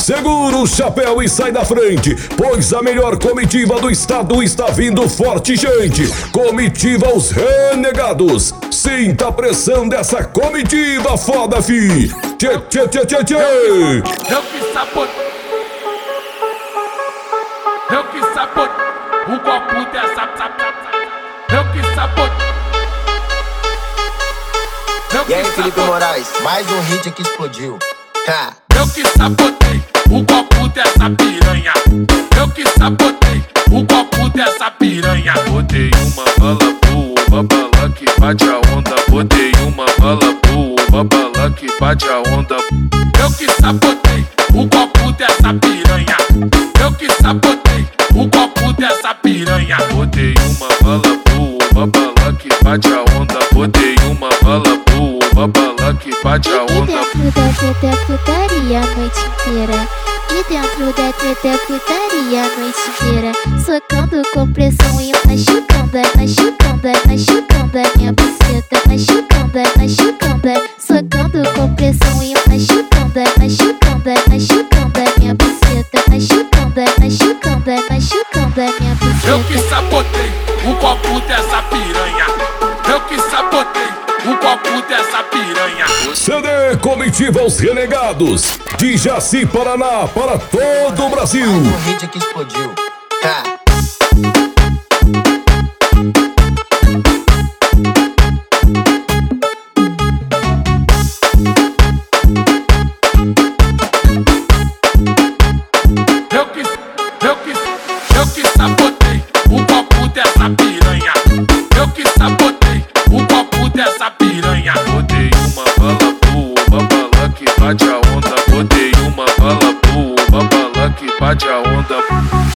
Segura o chapéu e sai da frente, pois a melhor comitiva do estado está vindo forte, gente. Comitiva Os Renegados. Sinta a pressão dessa comitiva foda, fi. Tchê, tchê, tchê, tchê, tchê. Eu que sabotei. Eu que sabotei o copo dessa. Eu que sabotei. E aí, Felipe Moraes, mais um hit que explodiu. Ha. Eu que sabotei o copo dessa piranha. Eu que sabotei o copo dessa piranha. Botei uma bala boa, uma bala que bate a onda. Botei uma bala boa, uma bala que bate a onda. Eu que sabotei o copo dessa piranha. Eu que sabotei o copo dessa piranha. Botei uma bala boa, uma bala que bate a onda. Botei uma bala boa, uma bala que bate a onda. E dentro da treta é putaria a noite inteira. E dentro da treta é putaria a noite inteira. Socando com pressão e machucando, machucando a minha buceta. Machucando, socando com pressão e machucando a minha buceta. Machucando a minha buceta. Eu que sabotei o copo dessa piranha. Eu que sabotei o copo dessa piranha. CD Comitiva Os Renegados, de Jaci, Paraná, para todo o Brasil. Mais um hit que explodiu. Ha. Eu que sabotei o copo dessa piranha. Eu que sabotei o copo dessa piranha. Botei uma bala boa, uma bala que bate a onda. Botei uma bala boa, uma bala que bate a onda.